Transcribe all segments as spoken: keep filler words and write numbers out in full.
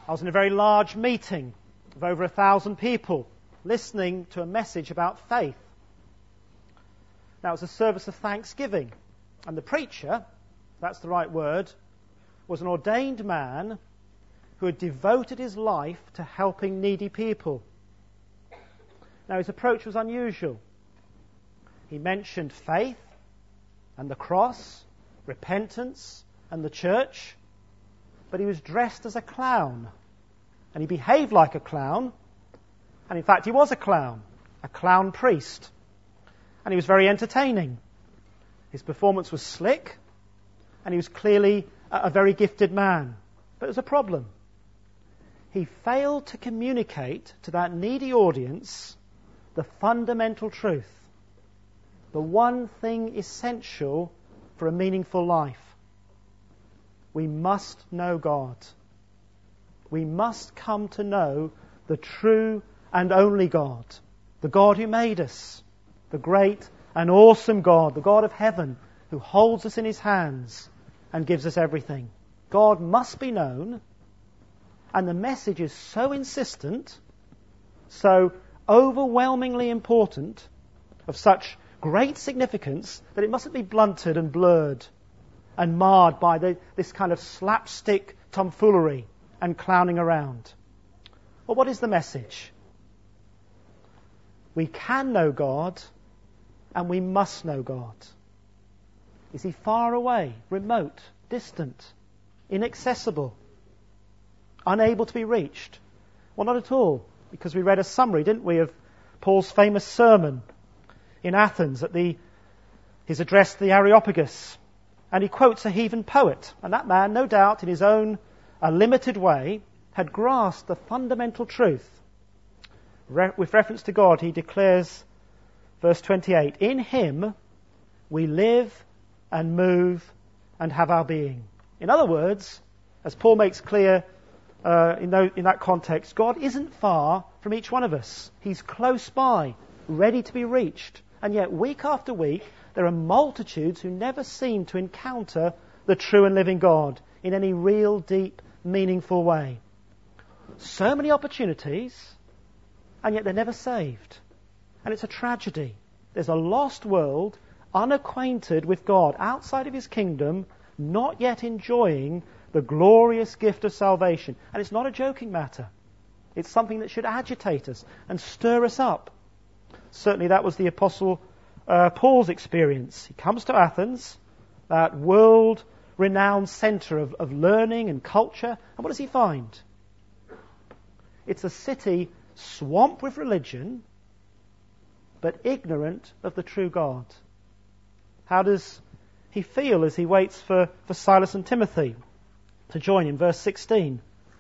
I was in a very large meeting of over a thousand people listening to a message about faith. Now, it was a service of thanksgiving, and the preacher, if that's the right word, was an ordained man who had devoted his life to helping needy people. Now, his approach was unusual. He mentioned faith and the cross, repentance and the church, but he was dressed as a clown, and he behaved like a clown, and in fact he was a clown, a clown priest, and he was very entertaining. His performance was slick, and he was clearly a, a very gifted man, but there was a problem. He failed to communicate to that needy audience the fundamental truth, the one thing essential for a meaningful life. We must know God. We must come to know the true and only God, the God who made us, the great and awesome God, the God of heaven, who holds us in his hands and gives us everything. God must be known, and the message is so insistent, so overwhelmingly important, of such great significance, that it mustn't be blunted and blurred and marred by the, this kind of slapstick tomfoolery and clowning around. Well, what is the message? We can know God, and we must know God. Is he far away, remote, distant, inaccessible, unable to be reached? Well, not at all, because we read a summary, didn't we, of Paul's famous sermon in Athens at the his address to the Areopagus. And he quotes a heathen poet, and that man, no doubt, in his own uh, limited way, had grasped the fundamental truth. Re- with reference to God, he declares, verse twenty-eight, "In him we live and move and have our being." In other words, as Paul makes clear uh, in, those, in that context, God isn't far from each one of us. He's close by, ready to be reached. And yet, week after week, there are multitudes who never seem to encounter the true and living God in any real, deep, meaningful way. So many opportunities, and yet they're never saved. And it's a tragedy. There's a lost world, unacquainted with God, outside of his kingdom, not yet enjoying the glorious gift of salvation. And it's not a joking matter. It's something that should agitate us and stir us up. Certainly that was the Apostle uh, Paul's experience. He comes to Athens, that world-renowned centre of, of learning and culture, and what does he find? It's a city swamped with religion, but ignorant of the true God. How does he feel as he waits for, for Silas and Timothy to join him? Verse sixteen.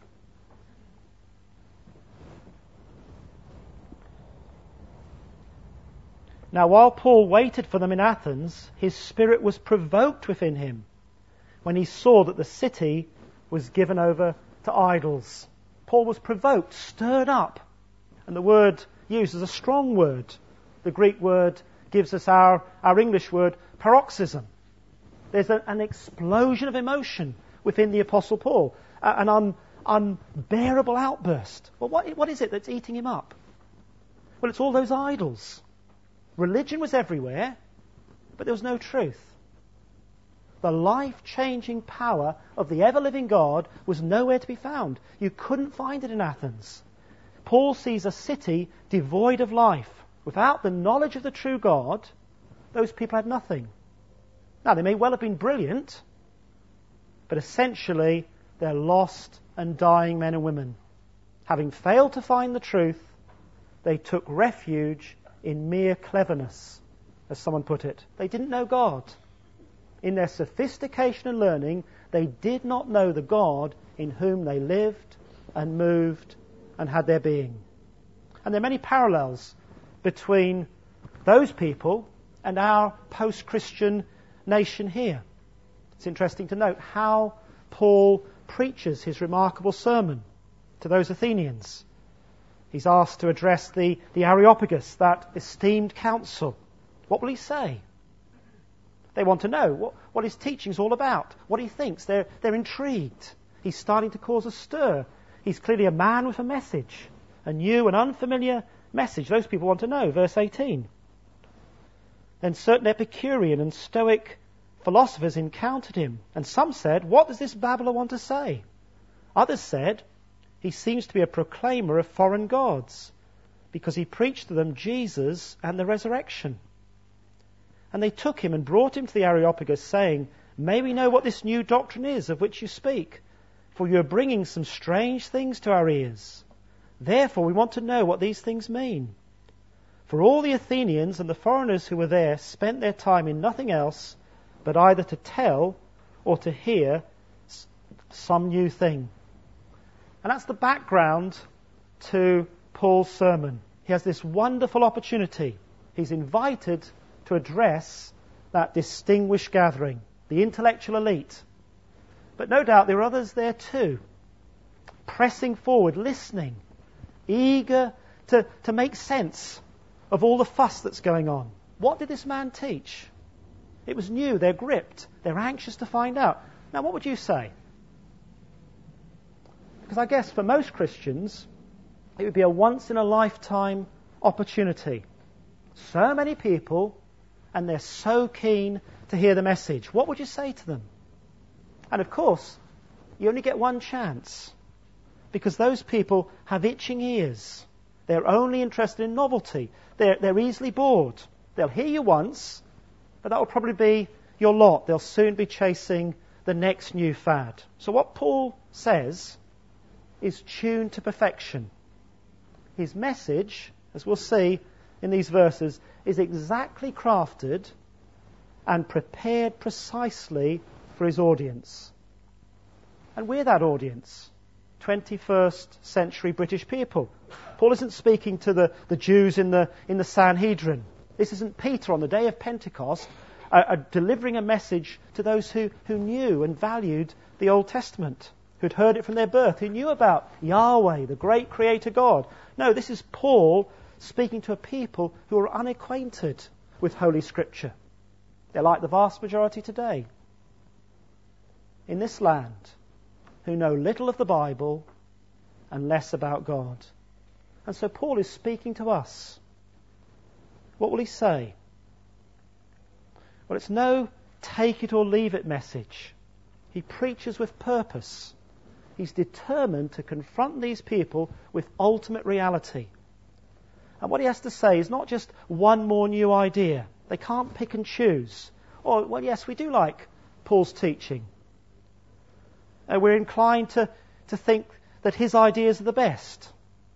Now, while Paul waited for them in Athens, his spirit was provoked within him when he saw that the city was given over to idols. Paul was provoked, stirred up. And the word used is a strong word. The Greek word gives us our, our English word, paroxysm. There's a, an explosion of emotion within the Apostle Paul, uh, an un, unbearable outburst. Well, what, what is it that's eating him up? Well, it's all those idols. Religion was everywhere, but there was no truth. The life-changing power of the ever-living God was nowhere to be found. You couldn't find it in Athens. Paul sees a city devoid of life. Without the knowledge of the true God, those people had nothing. Now, they may well have been brilliant, but essentially they're lost and dying men and women. Having failed to find the truth, they took refuge in mere cleverness, as someone put it. They didn't know God. In their sophistication and learning, they did not know the God in whom they lived and moved and had their being. And there are many parallels between those people and our post-Christian nation here. It's interesting to note how Paul preaches his remarkable sermon to those Athenians. He's asked to address the, the Areopagus, that esteemed council. What will he say? They want to know what, what his teaching's all about, what he thinks. They're, they're intrigued. He's starting to cause a stir He's clearly a man with a message, a new and unfamiliar message. Those people want to know, verse eighteen. Then certain Epicurean and Stoic philosophers encountered him, and some said, "What does this babbler want to say?" Others said, "He seems to be a proclaimer of foreign gods, because he preached to them Jesus and the resurrection." And they took him and brought him to the Areopagus, saying, "May we know what this new doctrine is of which you speak? For you are bringing some strange things to our ears. Therefore we want to know what these things mean." For all the Athenians and the foreigners who were there spent their time in nothing else but either to tell or to hear some new thing. And that's the background to Paul's sermon. He has this wonderful opportunity. He's invited to address that distinguished gathering, the intellectual elite. But no doubt there are others there too, pressing forward, listening, eager to, to make sense of all the fuss that's going on. What did this man teach? It was new, they're gripped, they're anxious to find out. Now what would you say? Because I guess for most Christians, it would be a once-in-a-lifetime opportunity. So many people, and they're so keen to hear the message. What would you say to them? And of course, you only get one chance, because those people have itching ears. They're only interested in novelty. They're, they're easily bored. They'll hear you once, but that will probably be your lot. They'll soon be chasing the next new fad. So what Paul says is tuned to perfection. His message, as we'll see in these verses, is exactly crafted and prepared precisely for his audience. And we're that audience. twenty-first century British people. Paul isn't speaking to the, the Jews in the in the Sanhedrin. This isn't Peter on the day of Pentecost uh, uh, delivering a message to those who, who knew and valued the Old Testament, who'd heard it from their birth, who knew about Yahweh, the great Creator God. No, this is Paul speaking to a people who are unacquainted with Holy Scripture. They're like the vast majority today in this land, who know little of the Bible and less about God. And so Paul is speaking to us. What will he say? Well, it's no take it or leave it message. He preaches with purpose. He's determined to confront these people with ultimate reality. And what he has to say is not just one more new idea. They can't pick and choose. Or, well, yes, we do like Paul's teaching. Uh, we're inclined to, to think that his ideas are the best.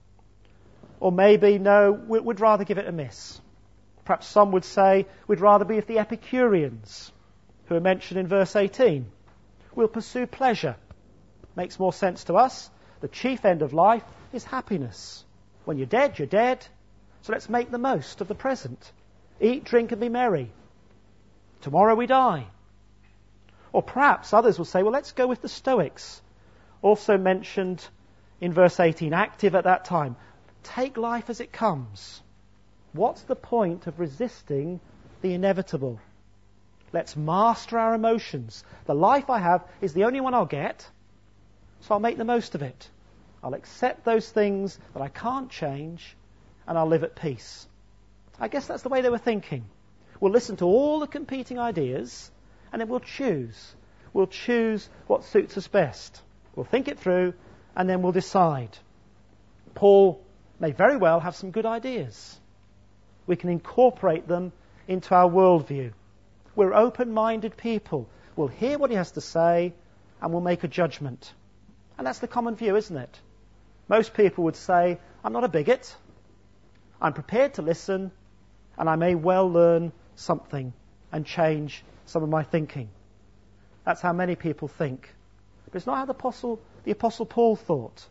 Or maybe, no, we, we'd rather give it a miss. Perhaps some would say we'd rather be of the Epicureans, who are mentioned in verse eighteen. We'll pursue pleasure. Makes more sense to us. The chief end of life is happiness. When you're dead, you're dead. So let's make the most of the present. Eat, drink, and be merry. Tomorrow we die. Or perhaps others will say, well, let's go with the Stoics, also mentioned in verse eighteen, active at that time. Take life as it comes. What's the point of resisting the inevitable? Let's master our emotions. The life I have is the only one I'll get, so I'll make the most of it. I'll accept those things that I can't change, and I'll live at peace. I guess that's the way they were thinking. We'll listen to all the competing ideas, and then we'll choose. We'll choose what suits us best. We'll think it through, and then we'll decide. Paul may very well have some good ideas. We can incorporate them into our worldview. We're open-minded people. We'll hear what he has to say, and we'll make a judgment. And that's the common view, isn't it? Most people would say, I'm not a bigot. I'm prepared to listen, and I may well learn something and change some of my thinking. That's how many people think. But it's not how the Apostle, the Apostle Paul thought.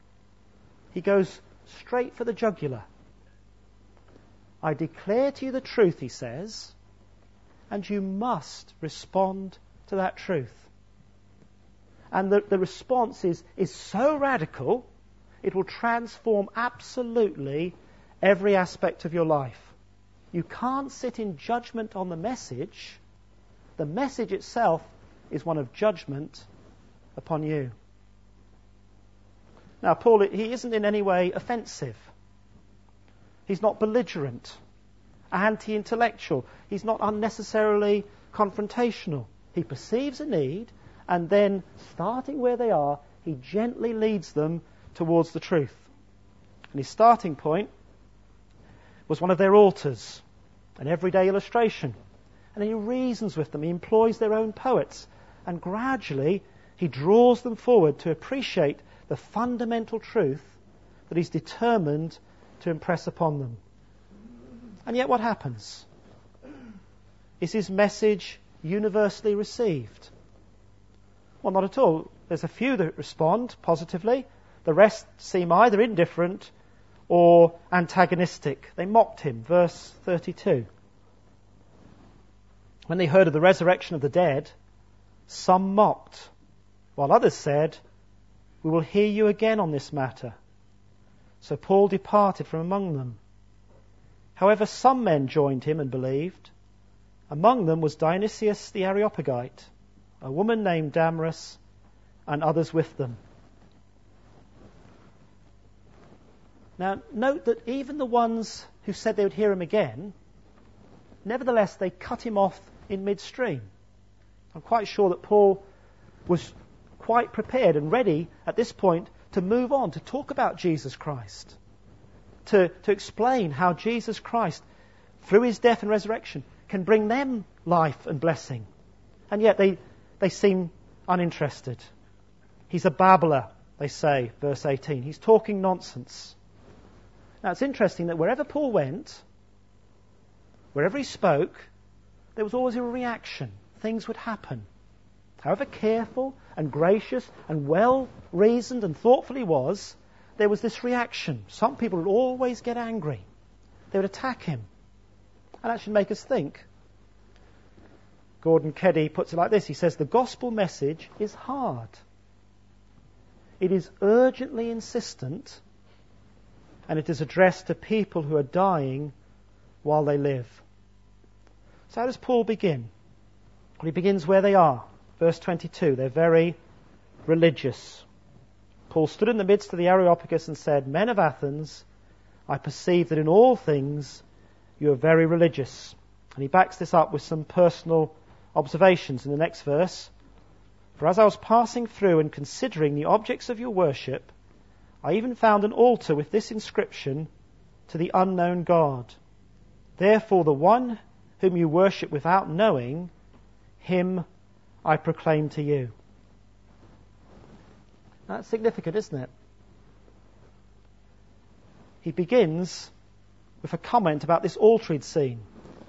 He goes straight for the jugular. I declare to you the truth, he says, and you must respond to that truth. And the, the response is, is so radical, it will transform absolutely every aspect of your life. You can't sit in judgment on the message. The message itself is one of judgment upon you. Now, Paul, he isn't in any way offensive. He's not belligerent, anti-intellectual. He's not unnecessarily confrontational. He perceives a need, and then, starting where they are, he gently leads them towards the truth. And his starting point was one of their altars, an everyday illustration. And he reasons with them, he employs their own poets, and gradually he draws them forward to appreciate the fundamental truth that he's determined to impress upon them. And yet what happens? Is his message universally received? Well, not at all. There's a few that respond positively. The rest seem either indifferent or antagonistic. They mocked him. Verse thirty-two. When they heard of the resurrection of the dead, some mocked, while others said, "We will hear you again on this matter." So Paul departed from among them. However, some men joined him and believed. Among them was Dionysius the Areopagite, a woman named Damaris, and others with them. Now, note that even the ones who said they would hear him again, nevertheless, they cut him off in midstream. I'm quite sure that Paul was quite prepared and ready at this point to move on, to talk about Jesus Christ, to, to explain how Jesus Christ, through his death and resurrection, can bring them life and blessing. And yet they, they seem uninterested. He's a babbler, they say, verse eighteen. He's talking nonsense. Now it's interesting that wherever Paul went, wherever he spoke, there was always a reaction. Things would happen. However careful and gracious and well-reasoned and thoughtful he was, there was this reaction. Some people would always get angry. They would attack him. And that should make us think. Gordon Keddy puts it like this. He says, the gospel message is hard. It is urgently insistent, and it is addressed to people who are dying while they live. So how does Paul begin? Well, he begins where they are. Verse twenty-two, they're very religious. Paul stood in the midst of the Areopagus and said, "Men of Athens, I perceive that in all things you are very religious." And he backs this up with some personal observations in the next verse. "For as I was passing through and considering the objects of your worship, I even found an altar with this inscription, to the unknown God. Therefore the one whom you worship without knowing, him I proclaim to you." That's significant, isn't it? He begins with a comment about this altar he'd seen.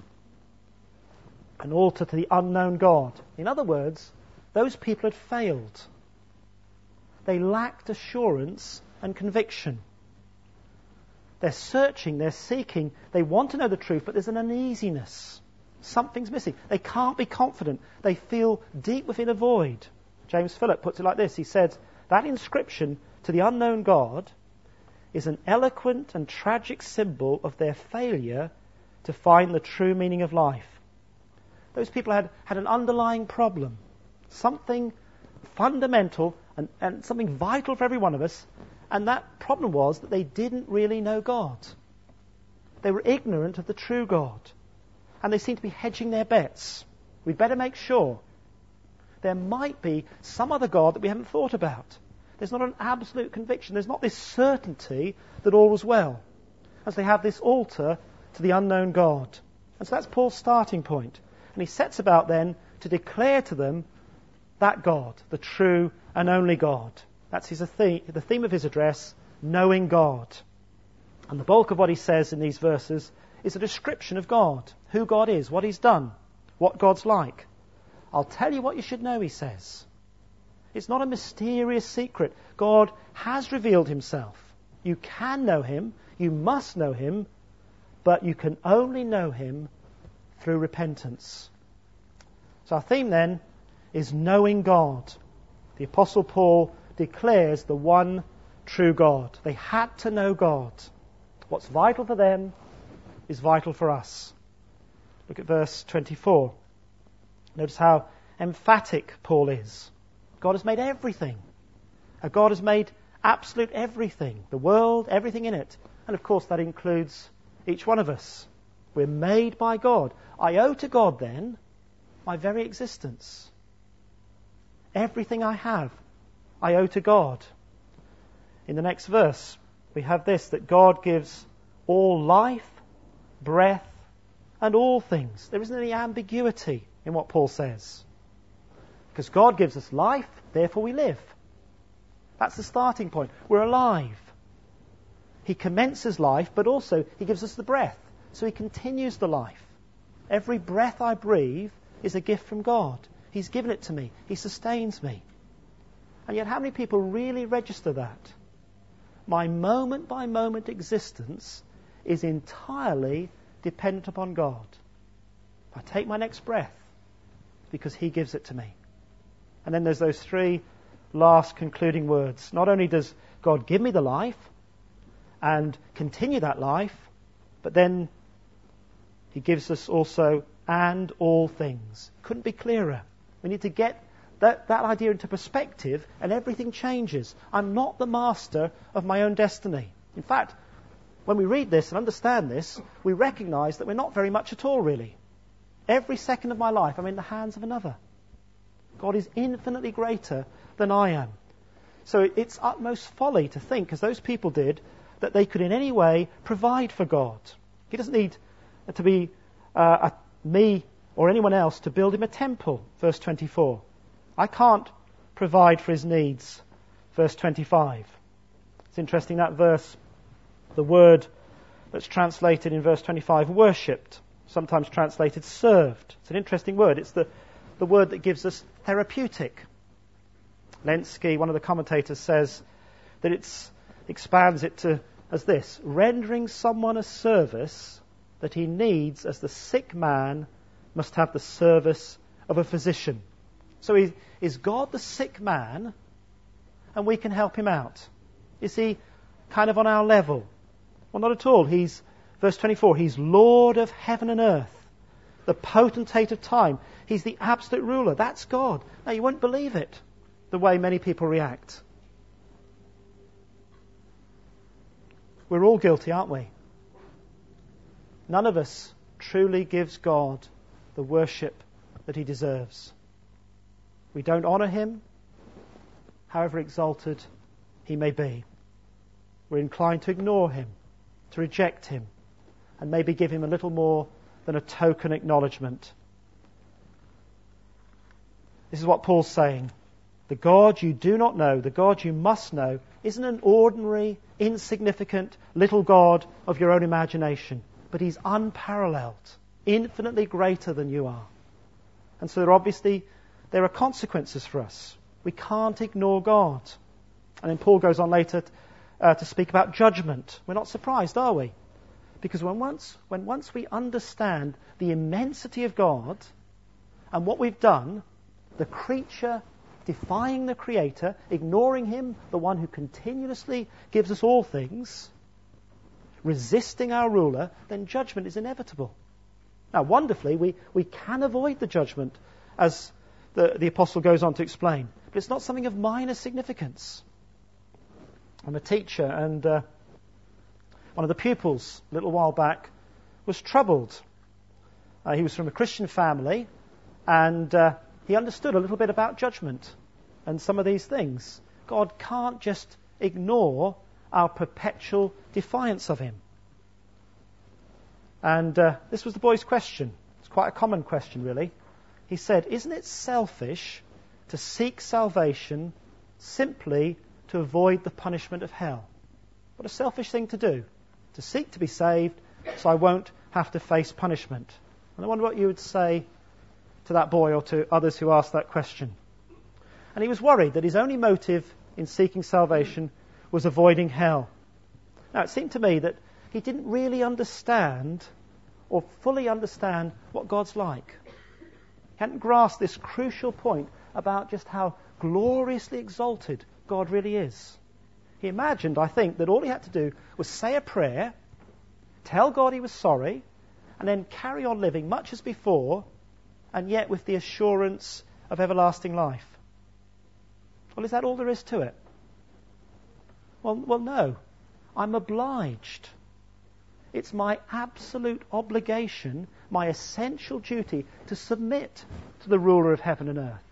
An altar to the unknown God. In other words, those people had failed. They lacked assurance and conviction. They're searching, they're seeking, they want to know the truth, but there's an uneasiness. Something's missing. They can't be confident. They feel deep within a void. James Phillip puts it like this. He said, that inscription to the unknown God is an eloquent and tragic symbol of their failure to find the true meaning of life. Those people had, had an underlying problem. Something fundamental and, and something vital for every one of us. And that problem was that they didn't really know God. They were ignorant of the true God. And they seemed to be hedging their bets. We'd better make sure. There might be some other God that we haven't thought about. There's not an absolute conviction. There's not this certainty that all was well. As they have this altar to the unknown God. And so that's Paul's starting point. And he sets about then to declare to them that God, the true and only God. That's his theme, the theme of his address, knowing God. And the bulk of what he says in these verses is a description of God, who God is, what he's done, what God's like. I'll tell you what you should know, he says. It's not a mysterious secret. God has revealed himself. You can know him, you must know him, but you can only know him through repentance. So our theme then is knowing God. The Apostle Paul declares the one true God. They had to know God. What's vital for them is vital for us. Look at verse twenty-four. Notice how emphatic Paul is. God has made everything. God has made absolute everything, the world, everything in it. And of course that includes each one of us. We're made by God. I owe to God then my very existence. Everything I have, I owe to God. In the next verse, we have this, that God gives all life, breath, and all things. There isn't any ambiguity in what Paul says. Because God gives us life, therefore we live. That's the starting point. We're alive. He commences life, but also He gives us the breath. So He continues the life. Every breath I breathe is a gift from God. He's given it to me. He sustains me. And yet how many people really register that? My moment-by-moment existence is entirely dependent upon God. If I take my next breath, it's because He gives it to me. And then there's those three last concluding words. Not only does God give me the life and continue that life, but then He gives us also and all things. Couldn't be clearer. We need to get that, that idea into perspective, and everything changes. I'm not the master of my own destiny. In fact, when we read this and understand this, we recognize that we're not very much at all, really. Every second of my life, I'm in the hands of another. God is infinitely greater than I am. So it's utmost folly to think, as those people did, that they could in any way provide for God. He doesn't need to be uh, a, me or anyone else to build Him a temple, verse twenty-four. I can't provide for His needs, verse twenty-five. It's interesting, that verse, the word that's translated in verse twenty-five, worshipped, sometimes translated served. It's an interesting word. It's the, the word that gives us therapeutic. Lenski, one of the commentators, says that it expands it to as this: rendering someone a service that he needs as the sick man must have the service of a physician. So he, is God the sick man and we can help him out? Is He kind of on our level? Well, not at all. He's, verse twenty-four, He's Lord of heaven and earth, the potentate of time. He's the absolute ruler. That's God. Now, you won't believe it, the way many people react. We're all guilty, aren't we? None of us truly gives God the worship that He deserves. We don't honour Him, however exalted He may be. We're inclined to ignore Him, to reject Him, and maybe give Him a little more than a token acknowledgement. This is what Paul's saying. The God you do not know, the God you must know, isn't an ordinary, insignificant little God of your own imagination, but He's unparalleled, infinitely greater than you are. And so there obviously there are consequences for us. We can't ignore God. And then Paul goes on later uh, to speak about judgment. We're not surprised, are we? Because when once, when once we understand the immensity of God and what we've done, the creature defying the Creator, ignoring Him, the one who continuously gives us all things, resisting our ruler, then judgment is inevitable. Now, wonderfully, we, we can avoid the judgment, as the, the Apostle goes on to explain. But it's not something of minor significance. I'm a teacher, and uh, one of the pupils, a little while back, was troubled. Uh, he was from a Christian family, and uh, he understood a little bit about judgment and some of these things. God can't just ignore our perpetual defiance of Him. And uh, this was the boy's question. It's quite a common question, really. He said, isn't it selfish to seek salvation simply to avoid the punishment of hell? What a selfish thing to do, to seek to be saved so I won't have to face punishment. And I wonder what you would say to that boy or to others who asked that question. And he was worried that his only motive in seeking salvation was avoiding hell. Now, it seemed to me that he didn't really understand or fully understand what God's like. He hadn't grasped this crucial point about just how gloriously exalted God really is. He imagined, I think, that all he had to do was say a prayer, tell God he was sorry, and then carry on living much as before, and yet with the assurance of everlasting life. Well, is that all there is to it? Well, well, no. I'm obliged. It's my absolute obligation, my essential duty, to submit to the ruler of heaven and earth.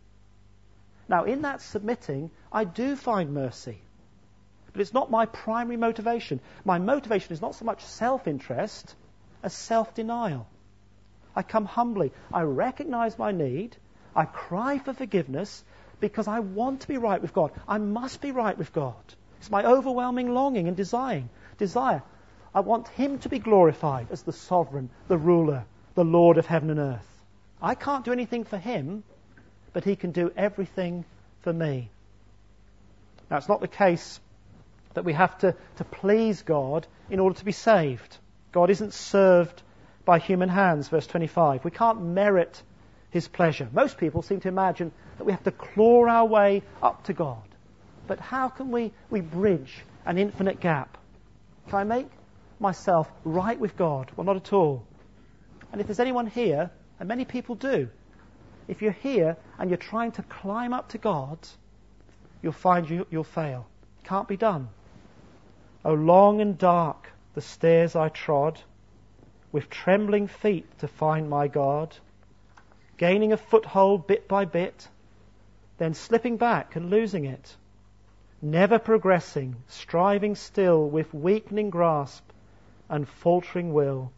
Now, in that submitting, I do find mercy. But it's not my primary motivation. My motivation is not so much self-interest as self-denial. I come humbly. I recognize my need. I cry for forgiveness because I want to be right with God. I must be right with God. It's my overwhelming longing and desire. Desire. I want Him to be glorified as the sovereign, the ruler, the Lord of heaven and earth. I can't do anything for Him, but He can do everything for me. Now, it's not the case that we have to, to please God in order to be saved. God isn't served by human hands, verse twenty-five. We can't merit His pleasure. Most people seem to imagine that we have to claw our way up to God. But how can we, we bridge an infinite gap? Can I make myself right with God? Well, not at all. And if there's anyone here, and many people do, if you're here and you're trying to climb up to God, you'll find you, you'll fail. Can't be done. Oh, long and dark the stairs I trod, with trembling feet to find my God, gaining a foothold bit by bit, then slipping back and losing it, never progressing, striving still with weakening grasp and faltering will.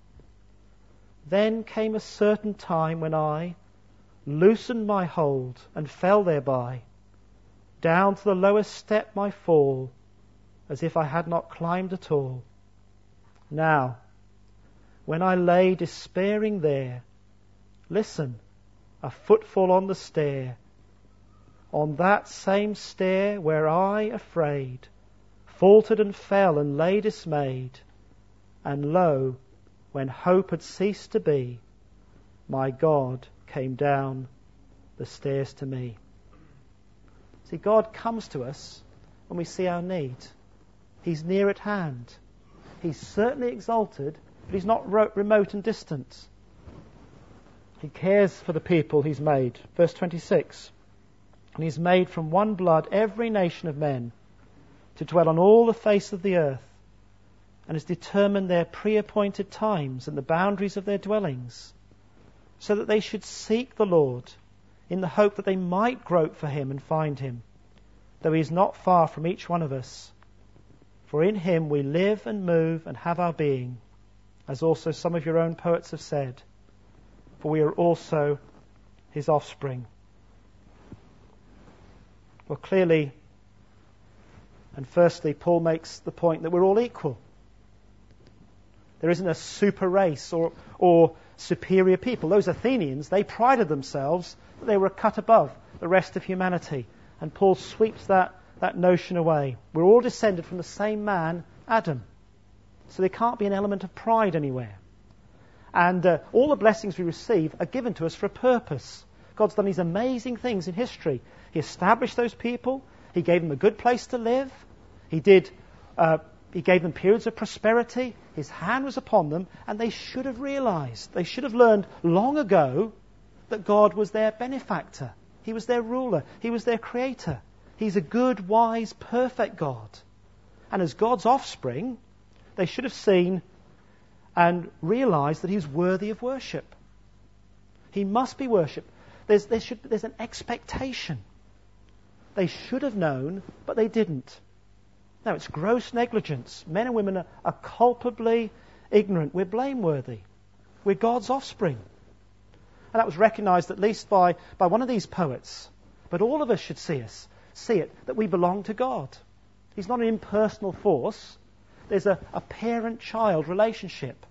Then came a certain time when I loosened my hold and fell thereby, down to the lowest step my fall, as if I had not climbed at all. Now, when I lay despairing there, listen, a footfall on the stair, on that same stair where I, afraid, faltered and fell and lay dismayed, and lo, when hope had ceased to be, my God came down the stairs to me. See, God comes to us when we see our need. He's near at hand. He's certainly exalted, but He's not ro- remote and distant. He cares for the people He's made. Verse twenty-six. And He's made from one blood every nation of men to dwell on all the face of the earth, and has determined their pre-appointed times and the boundaries of their dwellings, so that they should seek the Lord in the hope that they might grope for Him and find Him, though He is not far from each one of us. For in Him we live and move and have our being, as also some of your own poets have said, for we are also His offspring. Well, clearly, and firstly, Paul makes the point that we're all equal. There isn't a super race or, or superior people. Those Athenians, they prided themselves that they were cut above the rest of humanity. And Paul sweeps that, that notion away. We're all descended from the same man, Adam. So there can't be an element of pride anywhere. And uh, all the blessings we receive are given to us for a purpose. God's done these amazing things in history. He established those people. He gave them a good place to live. He did. Uh, he gave them periods of prosperity. His hand was upon them, and they should have realized, they should have learned long ago that God was their benefactor. He was their ruler. He was their creator. He's a good, wise, perfect God. And as God's offspring, they should have seen and realized that He's worthy of worship. He must be worshipped. There's, there should, there's an expectation. They should have known, but they didn't. Now, it's gross negligence. Men and women are, are culpably ignorant. We're blameworthy. We're God's offspring. And that was recognized at least by, by one of these poets. But all of us should see us, see it, that we belong to God. He's not an impersonal force. There's a, a parent-child relationship.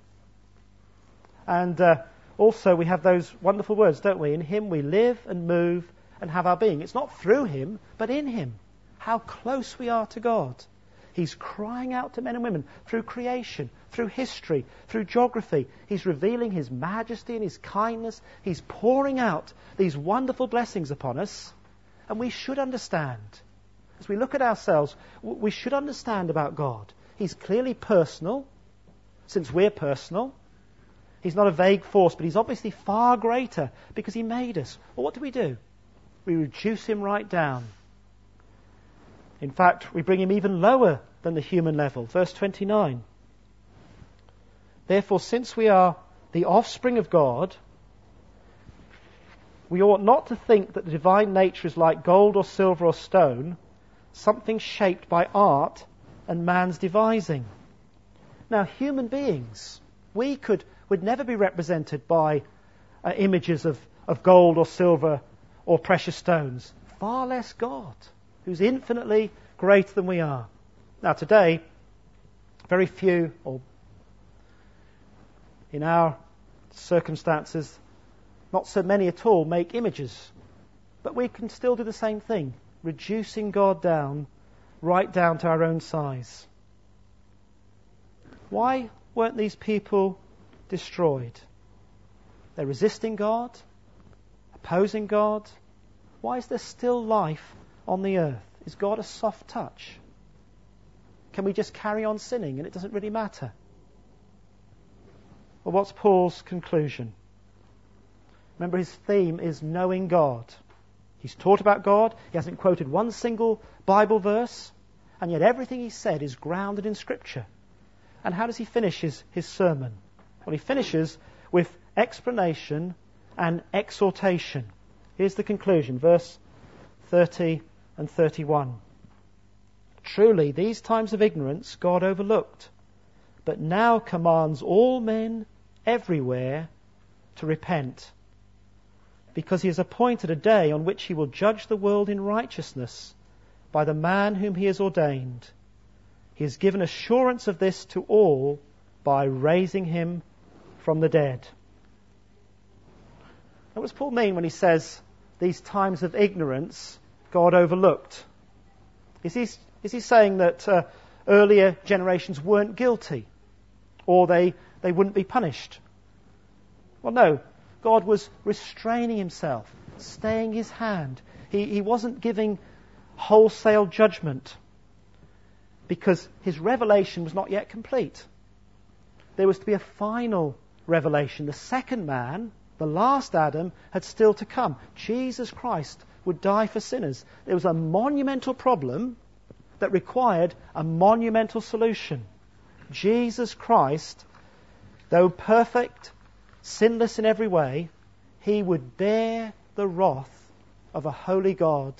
And uh, also we have those wonderful words, don't we? In Him we live and move and have our being. It's not through Him, but in Him. How close we are to God. He's crying out to men and women through creation, through history, through geography. He's revealing His majesty and His kindness. He's pouring out these wonderful blessings upon us. And we should understand. As we look at ourselves, we should understand about God. He's clearly personal, since we're personal. He's not a vague force, but He's obviously far greater because He made us. Well, what do we do? We reduce Him right down. In fact, we bring him even lower than the human level. Verse twenty-nine. Therefore, since we are the offspring of God, we ought not to think that the divine nature is like gold or silver or stone, something shaped by art and man's devising. Now, human beings, we could would never be represented by uh, images of, of gold or silver or precious stones. Far less God, who's infinitely greater than we are. Now, today, very few, or in our circumstances, not so many at all, make images. But we can still do the same thing, reducing God down, right down to our own size. Why weren't these people destroyed? They're resisting God, opposing God. Why is there still life on the earth? Is God a soft touch? Can we just carry on sinning and it doesn't really matter? Well, what's Paul's conclusion? Remember, his theme is knowing God. He's taught about God. He hasn't quoted one single Bible verse, and yet everything he said is grounded in Scripture. And how does he finish his, his sermon? Well, he finishes with explanation and exhortation. Here's the conclusion, verse thirty and thirty-one. Truly, these times of ignorance God overlooked, but now commands all men everywhere to repent, because he has appointed a day on which he will judge the world in righteousness by the man whom he has ordained. He has given assurance of this to all by raising him from the dead. Now, what does Paul mean when he says these times of ignorance God overlooked? Is he, is he saying that uh, earlier generations weren't guilty, or they, they wouldn't be punished? Well, no. God was restraining himself, staying his hand. He, he wasn't giving wholesale judgment because his revelation was not yet complete. There was to be a final revelation. The second man, the last Adam, had still to come. Jesus Christ would die for sinners. There was a monumental problem that required a monumental solution. Jesus Christ, though perfect, sinless in every way, he would bear the wrath of a holy God.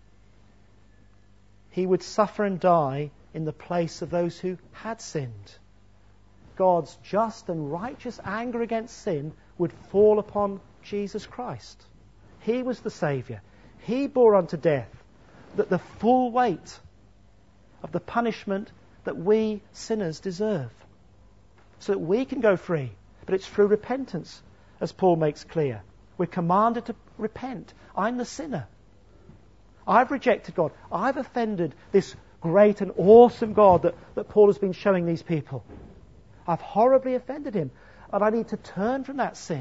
He would suffer and die in the place of those who had sinned. God's just and righteous anger against sin would fall upon Jesus Christ. He was the Saviour. He bore unto death that the full weight of the punishment that we sinners deserve, so that we can go free. But it's through repentance, as Paul makes clear. We're commanded to repent. I'm the sinner. I've rejected God. I've offended this great and awesome God that, that Paul has been showing these people. I've horribly offended him. And I need to turn from that sin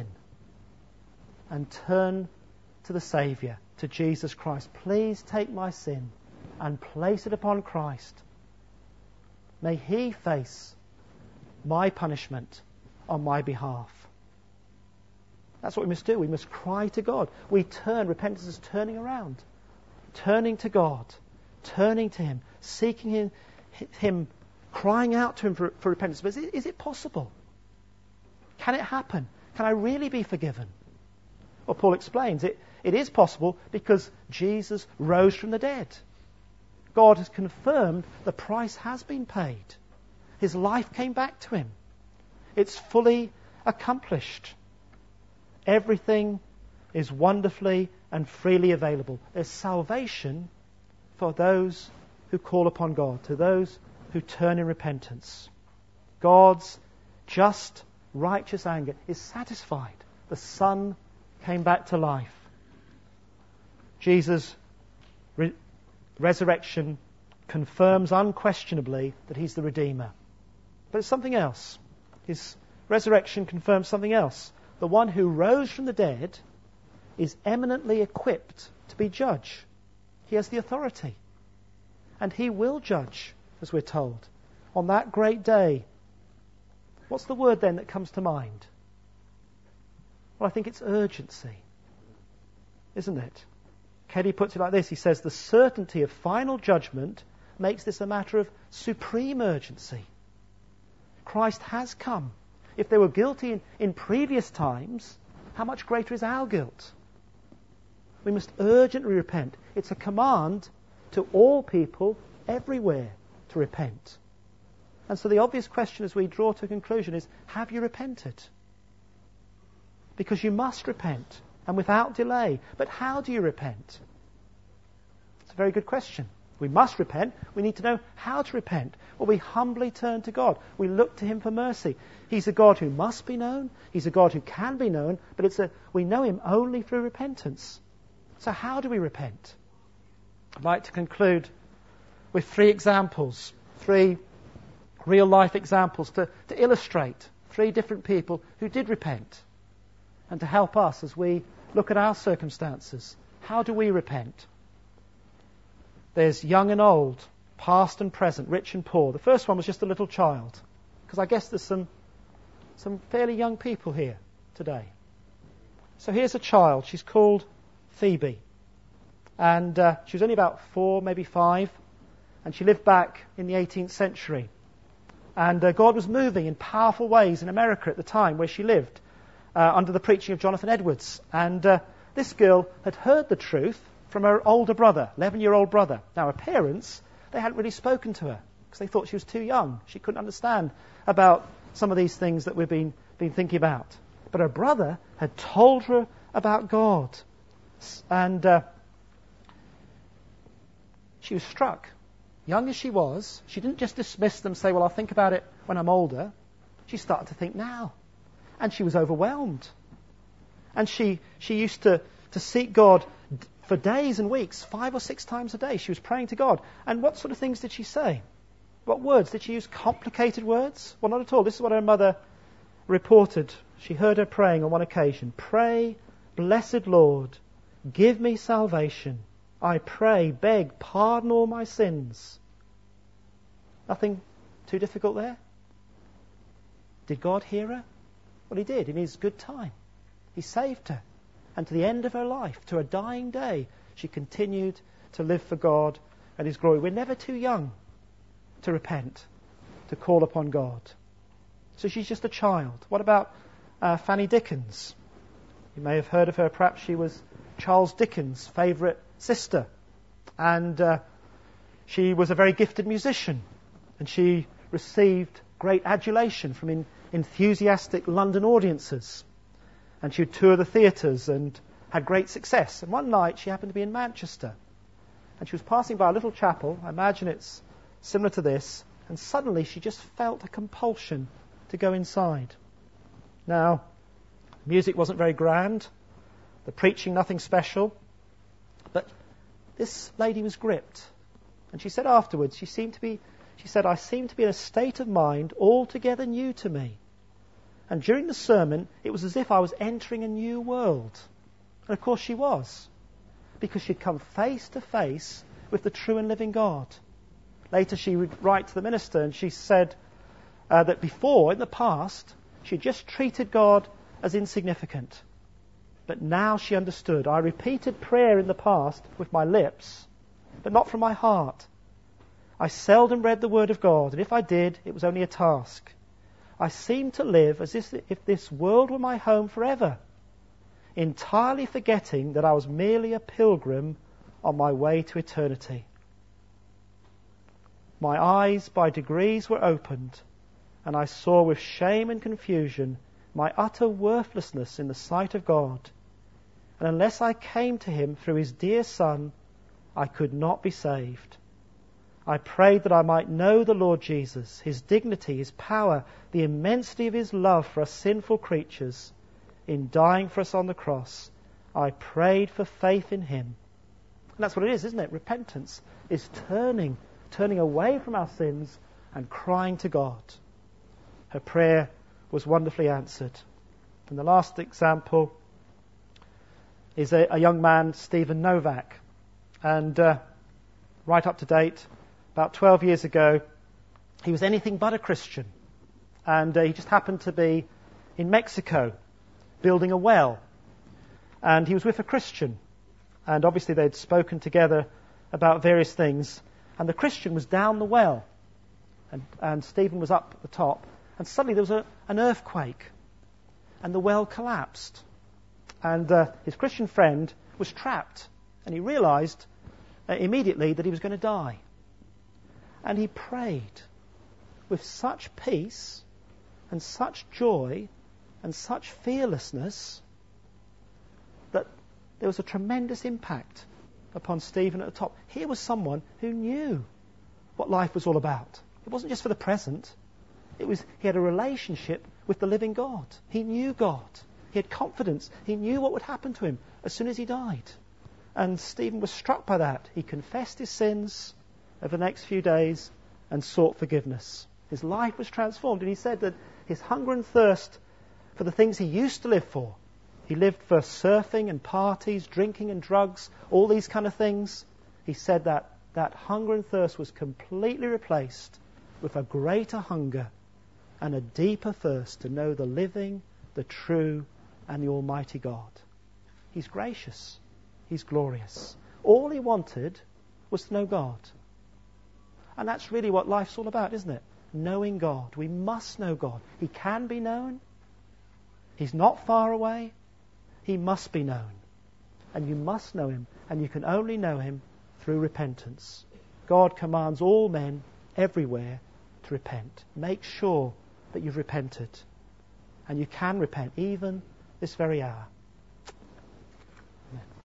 and turn to the Saviour, to Jesus Christ. Please take my sin and place it upon Christ. May he face my punishment on my behalf. That's what we must do. We must cry to God. We turn. Repentance is turning around. Turning to God. Turning to him. Seeking him. him crying out to him for, for repentance. But is it, is it possible? Can it happen? Can I really be forgiven? Well, Paul explains it. It is possible because Jesus rose from the dead. God has confirmed the price has been paid. His life came back to him. It's fully accomplished. Everything is wonderfully and freely available. There's salvation for those who call upon God, to those who turn in repentance. God's just, righteous anger is satisfied. The Son came back to life. Jesus' re- resurrection confirms unquestionably that he's the Redeemer. But it's something else. His resurrection confirms something else. The one who rose from the dead is eminently equipped to be judge. He has the authority. And he will judge, as we're told, on that great day. What's the word then that comes to mind? Well, I think it's urgency, isn't it? Keddy puts it like this. He says, the certainty of final judgment makes this a matter of supreme urgency. Christ has come. If they were guilty in, in previous times, how much greater is our guilt? We must urgently repent. It's a command to all people everywhere to repent. And so the obvious question as we draw to a conclusion is, have you repented? Because you must repent, and without delay. But how do you repent? It's a very good question. We must repent. We need to know how to repent. Well, we humbly turn to God. We look to Him for mercy. He's a God who must be known. He's a God who can be known. But it's a we know Him only through repentance. So how do we repent? I'd like to conclude with three examples, three real-life examples to, to illustrate three different people who did repent, and to help us as we look at our circumstances. How do we repent? There's young and old, past and present, rich and poor. The first one was just a little child, because I guess there's some some fairly young people here today. So here's a child. She's called Phoebe. And uh, she was only about four, maybe five. And she lived back in the eighteenth century. And uh, God was moving in powerful ways in America at the time where she lived, uh, under the preaching of Jonathan Edwards. And uh, this girl had heard the truth from her older brother, eleven-year-old brother. Now, her parents, they hadn't really spoken to her because they thought she was too young. She couldn't understand about some of these things that we've been, been thinking about. But her brother had told her about God. And uh, she was struck. Young as she was, she didn't just dismiss them and say, well, I'll think about it when I'm older. She started to think now. And she was overwhelmed. And she she used to, to seek God for days and weeks, five or six times a day. She was praying to God. And what sort of things did she say? What words? Did she use complicated words? Well, not at all. This is what her mother reported. She heard her praying on one occasion. Pray, blessed Lord, give me salvation. I pray, beg, pardon all my sins. Nothing too difficult there? Did God hear her? Well, He did in His good time. He saved her. And to the end of her life, to her dying day, she continued to live for God and His glory. We're never too young to repent, to call upon God. So she's just a child. What about uh, Fanny Dickens? You may have heard of her. Perhaps she was Charles Dickens' favourite sister. And uh, she was a very gifted musician. And she received great adulation from in, enthusiastic London audiences. And she would tour the theatres and had great success. And one night she happened to be in Manchester. And she was passing by a little chapel. I imagine it's similar to this. And suddenly she just felt a compulsion to go inside. Now, music wasn't very grand. The preaching, nothing special. But this lady was gripped. And she said afterwards, she seemed to be, she said, I seemed to be in a state of mind altogether new to me. And during the sermon, it was as if I was entering a new world. And of course she was. Because she'd come face to face with the true and living God. Later she would write to the minister and she said uh, that before, in the past, she just treated God as insignificant. But now she understood. I repeated prayer in the past with my lips, but not from my heart. I seldom read the Word of God, and if I did, it was only a task. I seemed to live as if, if this world were my home forever, entirely forgetting that I was merely a pilgrim on my way to eternity. My eyes by degrees were opened, and I saw with shame and confusion my utter worthlessness in the sight of God. And unless I came to Him through His dear Son, I could not be saved. I prayed that I might know the Lord Jesus, His dignity, His power, the immensity of His love for us sinful creatures. In dying for us on the cross, I prayed for faith in Him. And that's what it is, isn't it? Repentance is turning, turning away from our sins and crying to God. Her prayer was wonderfully answered. And the last example is a, a young man, Stephen Novak. And uh, right up to date, about twelve years ago, he was anything but a Christian. And uh, he just happened to be in Mexico building a well. And he was with a Christian. And obviously they'd spoken together about various things. And the Christian was down the well. And, and Stephen was up at the top. And suddenly there was a, an earthquake. And the well collapsed. And uh, his Christian friend was trapped. And he realized uh, immediately that he was going to die. And he prayed with such peace and such joy and such fearlessness that there was a tremendous impact upon Stephen at the top. Here was someone who knew what life was all about. It wasn't just for the present. It was he had a relationship with the living God. He knew God. He had confidence. He knew what would happen to him as soon as he died. And Stephen was struck by that. He confessed his sins over the next few days and sought forgiveness. His life was transformed, and he said that his hunger and thirst for the things he used to live for, he lived for surfing and parties, drinking and drugs, all these kind of things. He said that that hunger and thirst was completely replaced with a greater hunger and a deeper thirst to know the living, the true, and the Almighty God. He's gracious. He's glorious. All he wanted was to know God. And that's really what life's all about, isn't it? Knowing God. We must know God. He can be known. He's not far away. He must be known. And you must know him. And you can only know him through repentance. God commands all men everywhere to repent. Make sure that you've repented. And you can repent even this very hour.